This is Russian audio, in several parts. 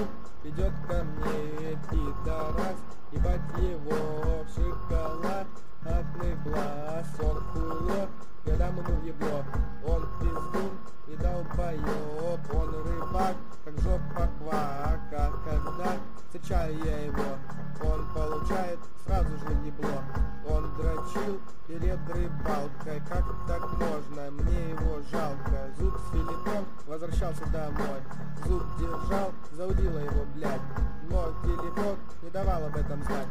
пиздун, идет ко мне пидорас, ебать его в шоколад, отный глаз, он хуйло, я дам ему ебло, он пиздун и долбоёб, он рыбак, как жопа квак, а когда встречаю я его, он получает сразу же ебло, он дрочил перед рыбалкой, как так можно, мне его жалко, зуб с Филиппом возвращался домой, зуб держал, заудила его, блядь, но Филиппок не давал об этом знать.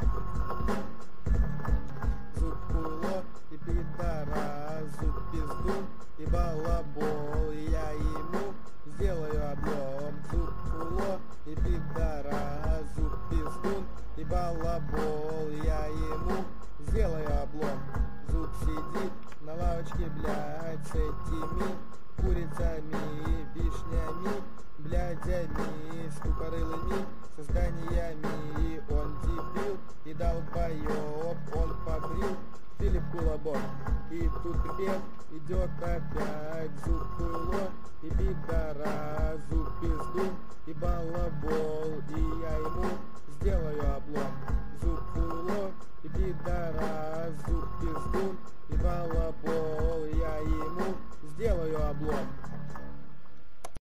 Зуб хуйло и пидорас, зуб пиздун и балабол, и я ему сделаю облом. Зуб хуйло и пидорас, зуб пиздун и балабол, и я ему сделаю облом. Зуб сидит на лавочке, блядь, с этими курицами, вишнями, блядями, с тупорылыми созданиями. Он дебил и долбоёб, он побрил Филипп Кулабок. И тут припев идет опять, зуб хуйло и пидорас, зуб пиздун и балабол, и я ему